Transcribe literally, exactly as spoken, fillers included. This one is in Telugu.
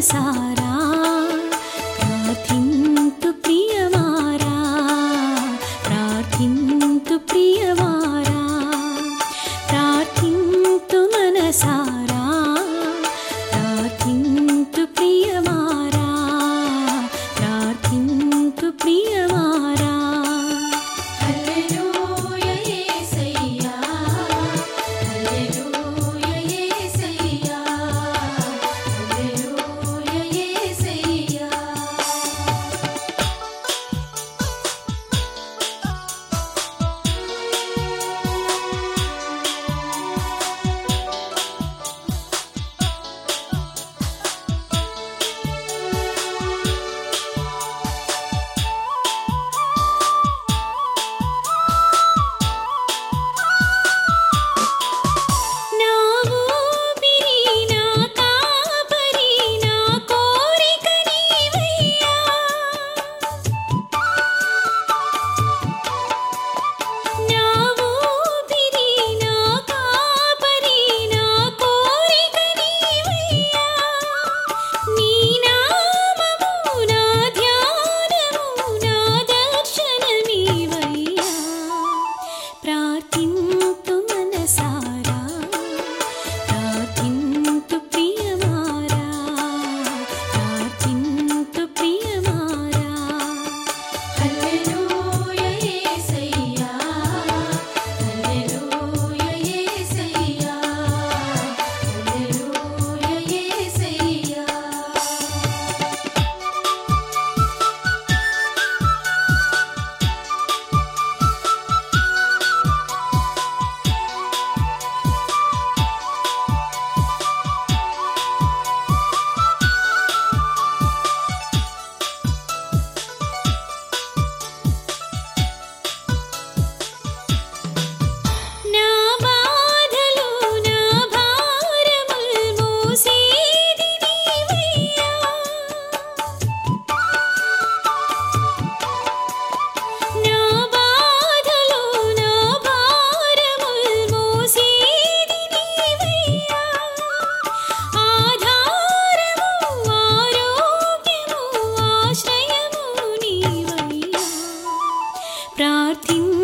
మనసారా ప్రార్థింతు ప్రియవారా ప్రార్థింతు ప్రియవారా ప్రార్థింతు మనసారా ప్రార్థింతు ప్రియవారా ప్రార్థింతు ప్రియవారా హల్లెలూయా యేసయ్యా హల్లెలూయా యేసయ్యా హల్లెలూయా యేసయ్యా నా ఊపిరి నా కాపరి నా కోరిక నీవయ్యా నా ఊపిరి నా కాపరి నా కోరిక నీవయ్యా నీ నామము నా ధ్యానము నా దర్శనమీవయ్యా ప్రార్థింతు మనసారా ప్రార్థింతు ప్రియవారా ప్రార్థింతు ప్రియవారా హల్లెలూయా యేసయ్యా హల్లెలూయా యేసయ్యా హల్లెలూయా యేసయ్యా నా బాధలు నా భారములు మోసేది నీవయ్యా నా బాధలు నా భారములు మోసేది నీవయ్యా ఆధారము ఆరోగ్యము ఆశ్రయము నీవయ్యా ప్రార్థింతు